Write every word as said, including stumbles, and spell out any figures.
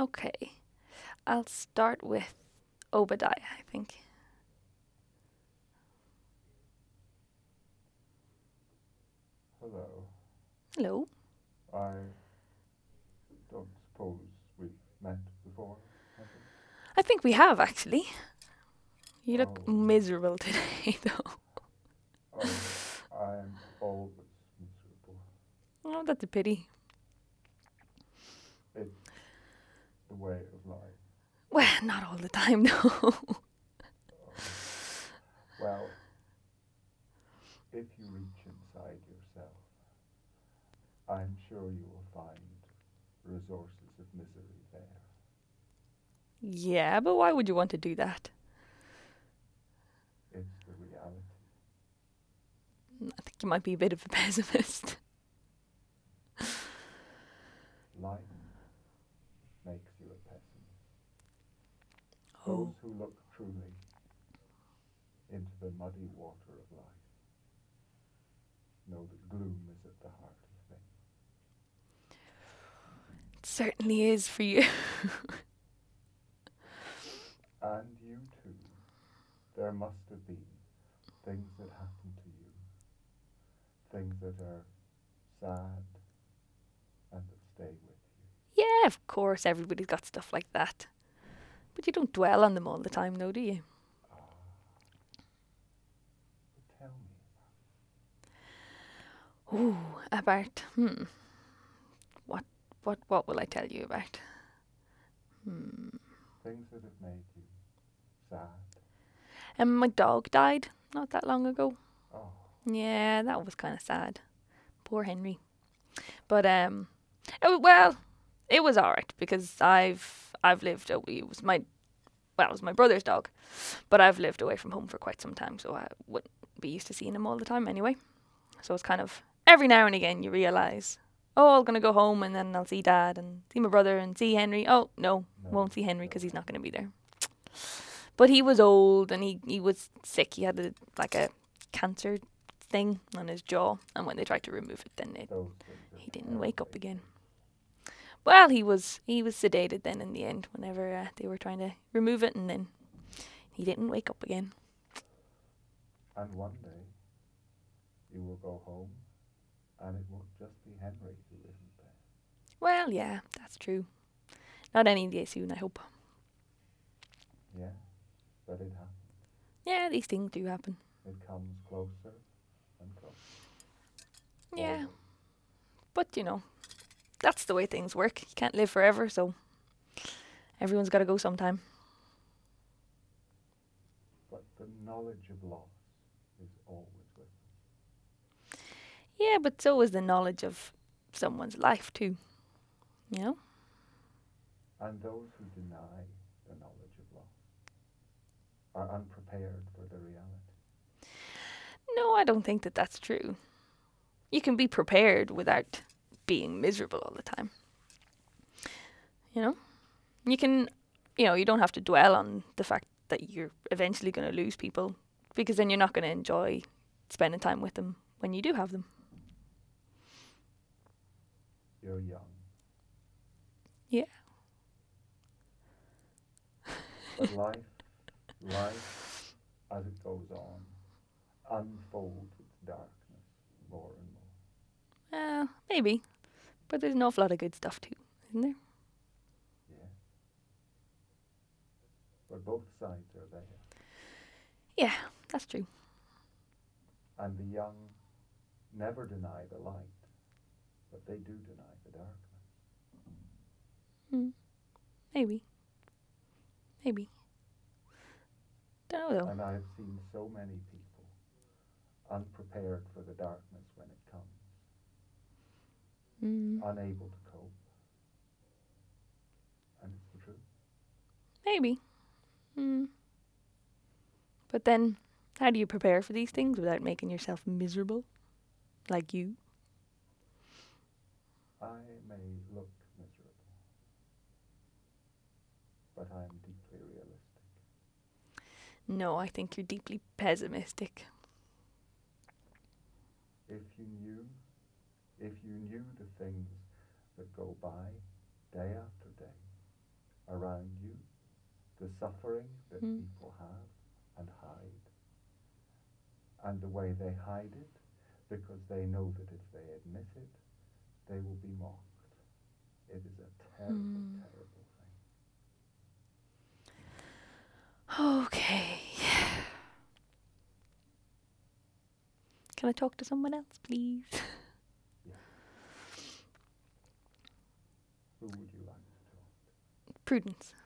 Okay. I'll start with Obadiah, I think. Hello. Hello. I don't suppose we've met before, have we? I think we have, actually. You look Oh, miserable today, though. oh, I'm always miserable. Oh, that's a pity. It's the way of life. Well, not all the time, though. Oh, well, if you reach inside yourself, I'm sure you will find resources of misery there. Yeah, but why would you want to do that? It's the reality. I think you might be a bit of a pessimist. Life makes you a pessimist. Those Oh. who look truly into the muddy water of life know that gloom is at the heart of things. It certainly is for you. And you too. There must have been things that happened to you, things that are sad and that stay with you. Yeah, of course, everybody's got stuff like that. But you don't dwell on them all the time, though, do you? Ah, but tell me Ooh, about hmm. What what what will I tell you about? Hmm. things that have made you sad. And my dog died not that long ago. Oh, Yeah, that was kind of sad. Poor Henry. But um, oh, well, it was alright because I've I've lived. Oh, it was my well, it was my brother's dog, but I've lived away from home for quite some time, so I wouldn't be used to seeing him all the time anyway. So it's kind of every now and again you realise, oh, I'm gonna go home and then I'll see Dad and see my brother and see Henry. Oh no, no, won't see Henry no. because he's not gonna be there. But he was old and he he was sick. He had a, like a cancer thing on his jaw, and when they tried to remove it, then it, Those things are he didn't wake up terribly again. painful. Well, he was he was sedated then in the end whenever uh, they were trying to remove it, and then he didn't wake up again. And one day you will go home and it won't just be Henry who isn't there. Well, yeah, that's true. Not any day soon, I hope. Yeah, but it happens. Yeah, these things do happen. It comes closer and closer. Yeah, Always. but you know, that's the way things work. You can't live forever, so everyone's got to go sometime. But the knowledge of loss is always with us. Yeah, but so is the knowledge of someone's life too. You know? And those who deny the knowledge of loss are unprepared for the reality. No, I don't think that that's true. You can be prepared without being miserable all the time. You know? You can, you know, you don't have to dwell on the fact that you're eventually going to lose people because then you're not going to enjoy spending time with them when you do have them. You're young. Yeah. But life, life, as it goes on, unfolds its darkness more and more. Uh, maybe. But there's an awful lot of good stuff too, isn't there? Yeah. But both sides are there. Yeah, that's true. And the young never deny the light, but they do deny the darkness. Hmm. Maybe. Maybe. Don't know though. And I've seen so many people unprepared for the darkness when it comes, Mm. unable to cope. And it's the truth. Maybe. Mm. But then, how do you prepare for these things without making yourself miserable? Like you? I may look miserable, but I am deeply realistic. No, I think you're deeply pessimistic. If you knew, if you knew the things that go by day after day, around you, the suffering that Mm. people have and hide, and the way they hide it, because they know that if they admit it, they will be mocked. It is a terrible, Mm. terrible thing. Okay. Can I talk to someone else, please? Yes. Who would you like to talk to? Prudence.